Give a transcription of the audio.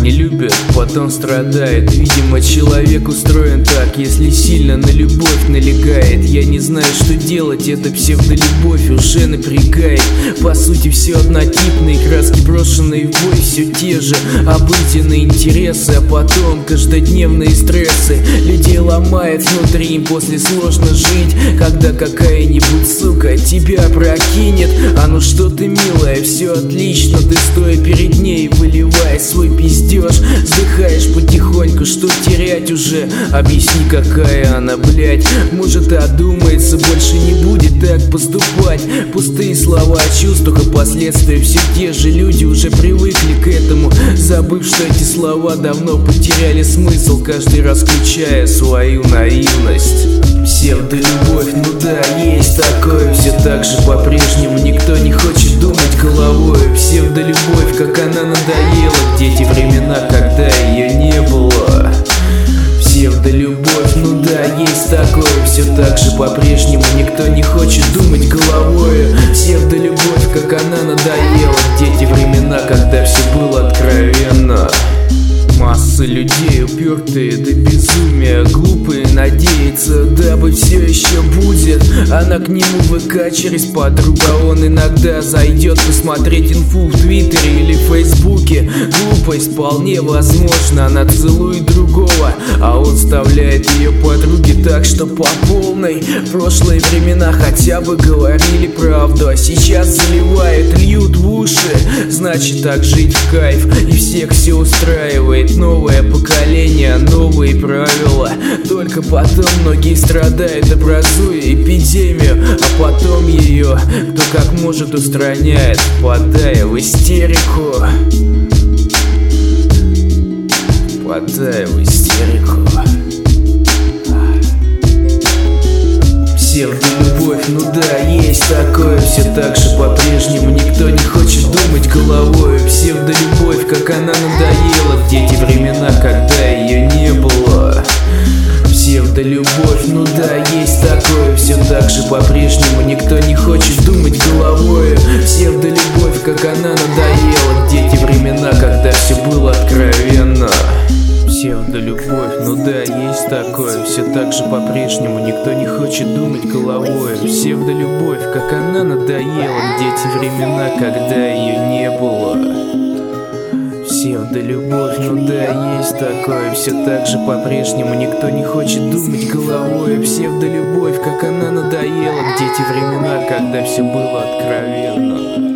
не любят, потом страдает. Видимо, человек устроен так, если сильно на любовь налегает. Я не знаю, что делать, эта псевдолюбовь уже напрягает. По сути, все однотипные краски, брошенные в бой, все те же обыденные интересы, а потом каждодневные стрессы. Людей ломает внутри, им после сложно жить, когда какая-нибудь сука тебя прокинет. А ну что ты, милая, все отлично, ты стоя перед ней, выливай свой пиздеж, вздыхаешь потихоньку, что терять уже? Объясни, какая она, блять. Может, одумается, больше не будет так поступать. Пустые слова о чувствах и последствия все те же. Люди уже привыкли к этому, забыв, что эти слова давно потеряли смысл, каждый раз включая свою наивность. Псевдолюбовь, ну да, есть такое. Все так же по-прежнему, никто не хочет думать головой. Псевдолюбовь, как она надоела, где те времена, когда ее не было. Псевдолюбовь, ну да, есть такое. Все так же по-прежнему, никто не хочет думать головой. Псевдолюбовь, как она надоела, где те времена, когда все было откровенно. Масса людей упертые до безумия, глупые надеются, дабы все еще будет. Она к нему в ВК через подругу, а он иногда зайдет посмотреть инфу в Твиттере или Фейсбуке. Глупость вполне возможно, она целует другого, а он вставляет ее подруге так, что по полной. В прошлые времена хотя бы говорили правду, а сейчас заливают, льют в уши. Значит, так жить в кайф, и всех все устраивает. Новое поколение, новые правила. Только потом многие страдают, образуя эпидемию, а потом ее, кто как может, устраняет, впадая в истерику. Впадая в истерику. Псевдолюбовь, ну да, есть такое. Все так же по-прежнему, никто не хочет думать головой. Псевдолюбовь, как она надоела, где те времена, когда ее не было. Псевдолюбовь, ну да, есть такое. Все так же по-прежнему, никто не хочет думать головой. Псевдолюбовь, как она надоела, где те времена, когда все было откровенно. Псевдолюбовь, ну да, есть такое. Все так же по-прежнему, никто не хочет думать головой. Псевдолюбовь, как она надоела, где те времена, когда ее не было. Псевдолюбовь, ну да, есть такое. Все так же по-прежнему, никто не хочет думать головой. Псевдолюбовь, как она надоела, где те времена, когда все было откровенно.